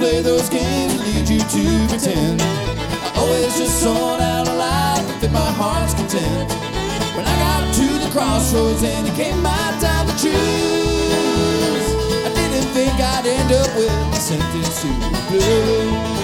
play those games that lead you to pretend. I always just sought out a life that fit my heart's content. When I got to the crossroads and it came my time to choose, I didn't think I'd end up with a sentence to the blues.